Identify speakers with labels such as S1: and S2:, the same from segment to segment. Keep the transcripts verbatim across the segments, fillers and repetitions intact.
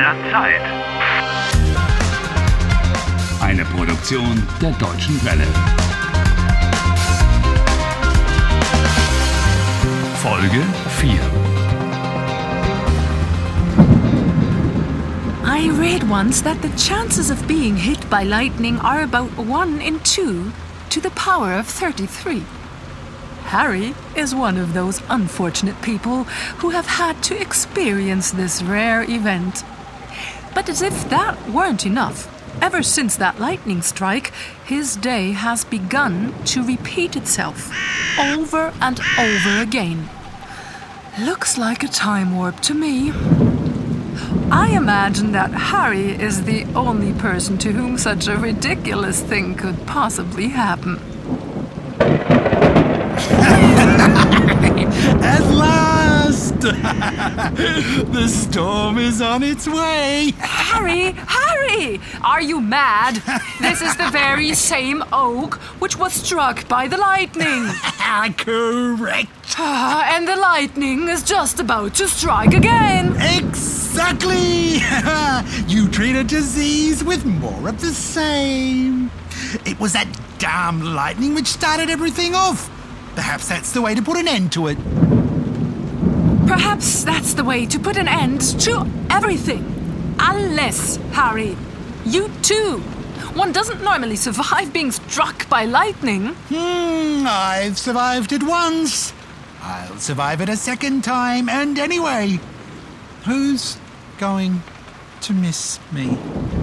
S1: der Zeit.
S2: Eine Produktion der Deutschen Welle. Folge vier.
S3: I read once that the chances of being hit by lightning are about one in two to the power of thirty-three. Harry is one of those unfortunate people who have had to experience this rare event. But as if that weren't enough, ever since that lightning strike, his day has begun to repeat itself over and over again. Looks like a time warp to me. I imagine that Harry is the only person to whom such a ridiculous thing could possibly happen.
S4: At last! The storm is on its way!
S3: Harry! Harry! Are you mad? This is the very same oak which was struck by the lightning.
S4: Correct!
S3: Ah, and the lightning is just about to strike again.
S4: Exactly! You treat a disease with more of the same. It was that damn lightning which started everything off. Perhaps that's the way to put an end to it.
S3: Perhaps that's the way to put an end to everything. Unless, Harry, you too. One doesn't normally survive being struck by lightning.
S4: Hmm, I've survived it once. I'll survive it a second time. And anyway, who's going to miss me?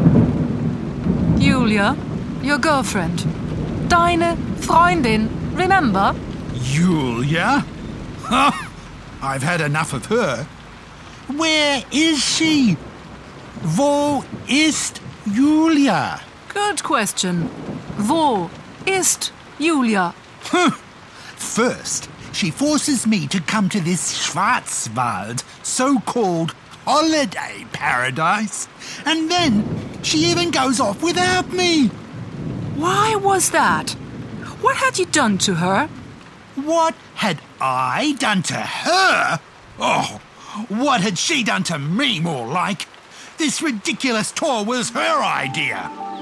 S3: Julia, your girlfriend. Deine Freundin, remember?
S4: Julia? Huh? I've had enough of her. Where is she? Wo ist Julia?
S3: Good question. Wo ist Julia?
S4: First, she forces me to come to this Schwarzwald, so-called holiday paradise. And then she even goes off without me.
S3: Why was that? What had you done to her?
S4: What had I done to her? Oh, what had she done to me, more like? This ridiculous tour was her idea.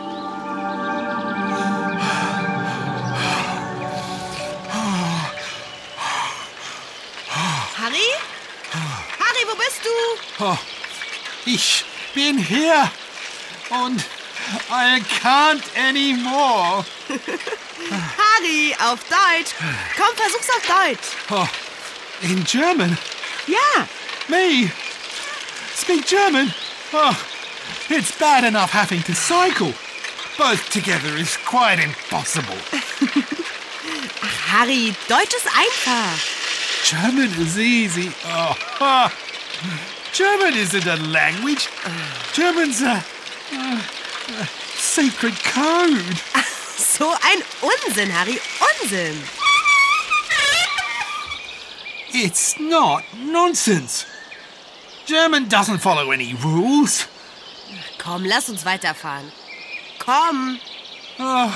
S5: Harry? Harry, wo bist du?
S4: Oh, ich bin hier und I can't anymore.
S5: Harry, auf Deutsch. Komm, versuch's auf Deutsch.
S4: Oh, in German?
S5: Ja.
S4: Me? Speak German? Oh, it's bad enough having to cycle. Both together is quite impossible.
S5: Ach, Harry, Deutsch ist einfach.
S4: German is easy. Oh, ha. German isn't a language. German's a, a, a sacred code.
S5: So ein Unsinn, Harry, Unsinn.
S4: It's not nonsense. German doesn't follow any rules.
S5: Komm, lass uns weiterfahren. Komm.
S4: Oh,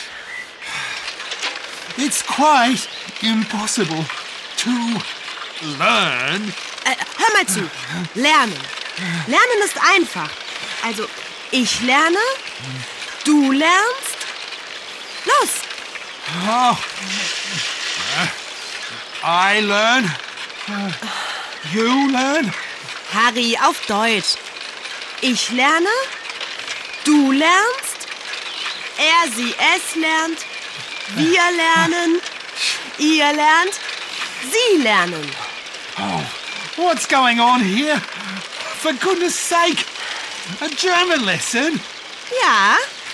S4: it's quite impossible to learn.
S5: Äh, hör mal zu. Lernen. Lernen ist einfach. Also, ich lerne, du lernst. Los.
S4: Oh. I learn. You learn.
S5: Harry, auf Deutsch. Ich lerne, du lernst, er, sie, es lernt, wir lernen, ihr lernt, sie lernen.
S4: Oh, what's going on here? For goodness sake, a German lesson?
S5: Ja.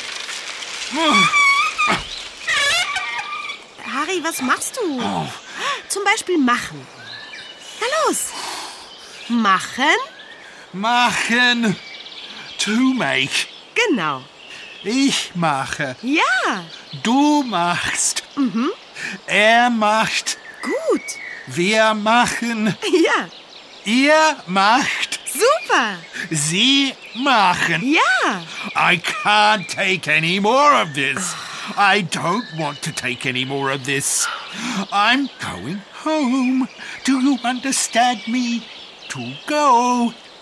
S5: Harry, was machst du?
S4: Oh.
S5: Zum Beispiel machen. Na los. Machen.
S4: Machen. To make.
S5: Genau.
S4: Ich mache.
S5: Ja.
S4: Du machst.
S5: Mhm.
S4: Er macht.
S5: Gut.
S4: Wir machen.
S5: Ja.
S4: Ihr macht.
S5: Super.
S4: Sie machen.
S5: Ja.
S4: I can't take any more of this. I don't want to take any more of this. I'm going home. Do you understand me? To go.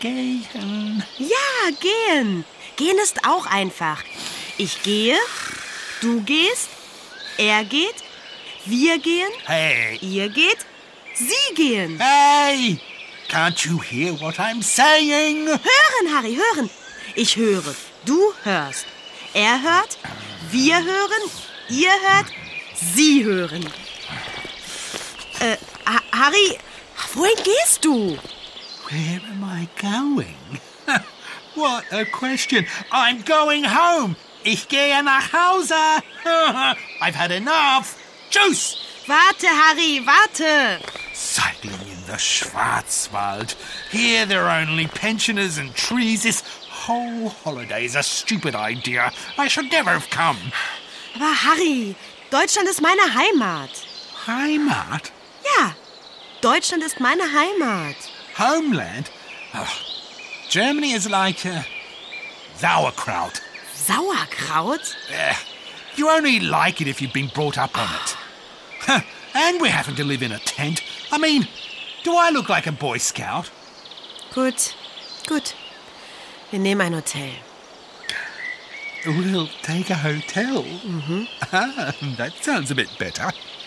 S4: gehen?
S5: Ja, gehen. Gehen ist auch einfach. Ich gehe, du gehst, er geht, wir gehen,
S4: Hey,
S5: ihr geht, sie gehen.
S4: hey! Can't you hear what I'm saying?
S5: Hören, Harry, hören. Ich höre, du hörst. Er hört, wir hören, ihr hört, sie hören. Äh, Ha- Harry, wohin gehst du?
S4: Where am I going? What a question. I'm going home. Ich gehe nach Hause. I've had enough. Tschüss.
S5: Warte, Harry, warte.
S4: Cycling in the Schwarzwald. Here there are only pensioners and trees. This whole holiday is a stupid idea. I should never have come.
S5: Aber Harry, Deutschland ist meine Heimat.
S4: Heimat?
S5: Ja, Deutschland ist meine Heimat.
S4: Homeland? Oh, Germany is like uh, sauerkraut.
S5: Sauerkraut?
S4: Eh, you only like it if you've been brought up on it. Huh, and we're having to live in a tent. I mean, do I look like a Boy Scout?
S5: Gut, gut. Wir nehmen ein Hotel.
S4: We'll take a hotel. Mm-hmm. Ah, that sounds a bit better.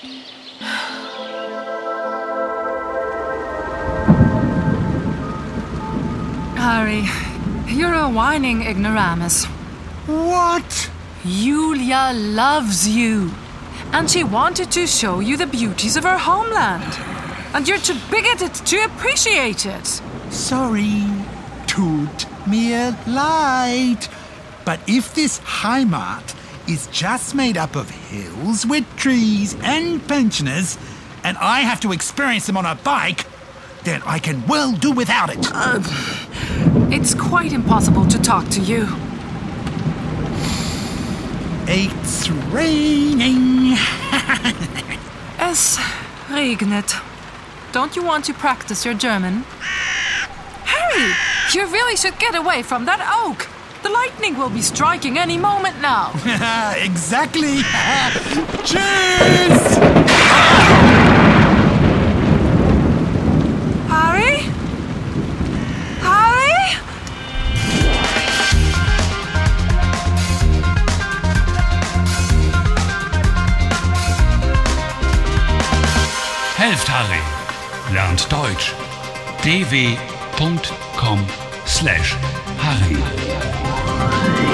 S3: Harry, you're a whining ignoramus.
S4: What?
S3: Julia loves you. And she wanted to show you the beauties of her homeland. And you're too bigoted to appreciate it.
S4: Sorry, tut mir leid. But if this Heimat is just made up of hills with trees and pensioners, and I have to experience them on a bike, then I can well do without it.
S3: Uh, it's quite impossible to talk to you.
S4: It's raining.
S3: Es regnet. Don't you want to practice your German? Harry, you really should get away from that oak. The lightning will be striking any moment now.
S4: Exactly. Cheers!
S3: Harry? Harry?
S2: Helft Harry. Lernt Deutsch. d w punkt com slash Harry.